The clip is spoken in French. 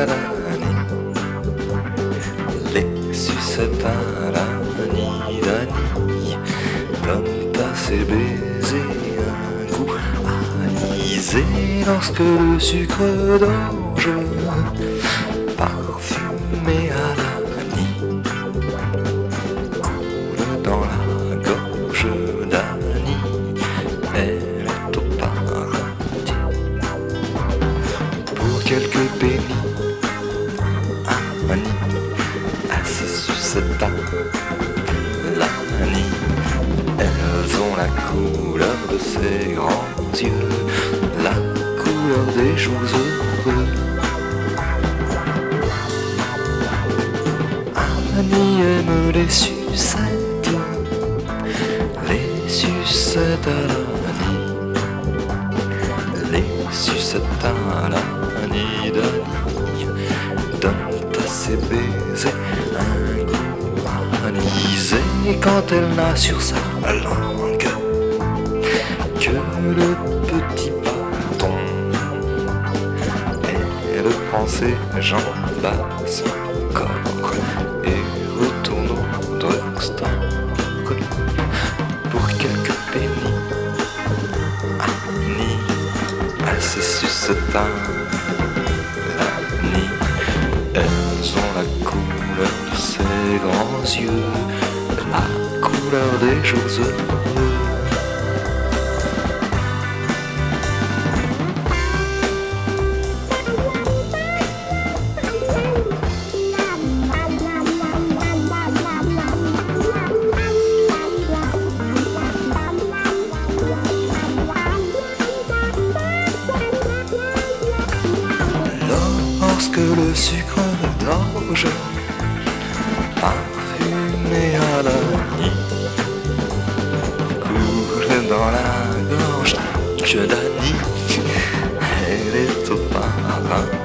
d'Annie, les sucettes à l'Annie d'Annie donnent à ses baisers un goût anisé lorsque le sucre d'orge parfumé à l'Annie coule dans la gorge d'Annie. Elle est au paradis pour quelques pénis. Annie a ses sucettes à l'Annie. Elles ont la couleur de ses grands yeux, la couleur des jours heureux. Annie aime les sucettes à l'Annie, les sucettes à l'Annie d'Annie donnent à ses baisers un goût anisé quand elle n'a sur sa langue que le petit bâton. Elle prend ses jambes à son corps et retourne au drugstore pour quelques pennies. Annie a ses sucettes à l'Annie. Elles ont la couleur de ses grands yeux, la couleur des jours heureux. Lorsque le sucre d'orge parfumé à l'Annie coule dans la gorge d'Annie, elle est au paradis